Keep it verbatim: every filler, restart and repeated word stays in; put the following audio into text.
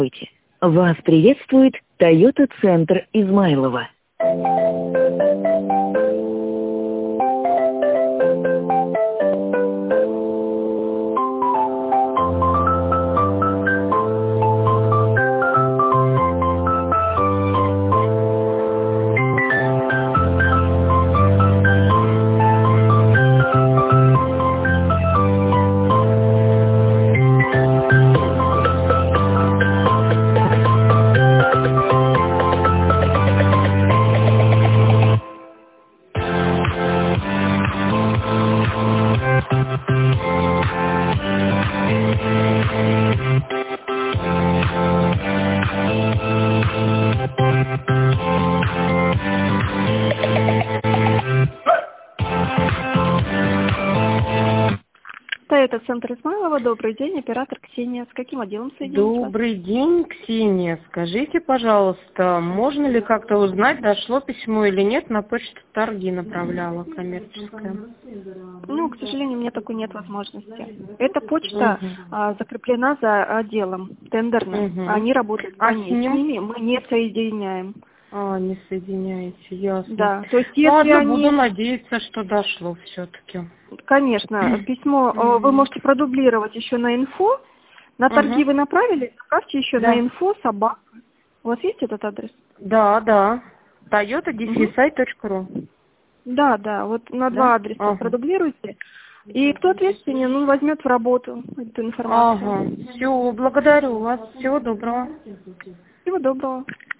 Вас приветствует Toyota Центр Измайлово. Это центр Измайлово. Добрый день, оператор Ксения. С каким отделом соединить вас? Добрый день, Ксения. Скажите, пожалуйста, можно ли как-то узнать, дошло письмо или нет, на почту торги направляла коммерческая? Ну, к сожалению, у меня такой нет возможности. Эта почта Угу. а, закреплена за отделом тендерным. Угу. Они работают по А ней. с ним? С ними мы не соединяем. А, не соединяете, ясно. Да, то есть если Ладно, они... буду надеяться, что дошло все-таки. Конечно, письмо э, вы можете продублировать еще на инфо. На торги Угу. вы направили, направьте еще Да. на инфо собака. У вас есть этот адрес? Да, да. Toyota дефисай точка ру. Да, да, вот на Да? два адреса Ага. продублируйте. И кто ответственен, он возьмет в работу эту информацию. Ага. Все, благодарю вас. Всего доброго. Всего доброго.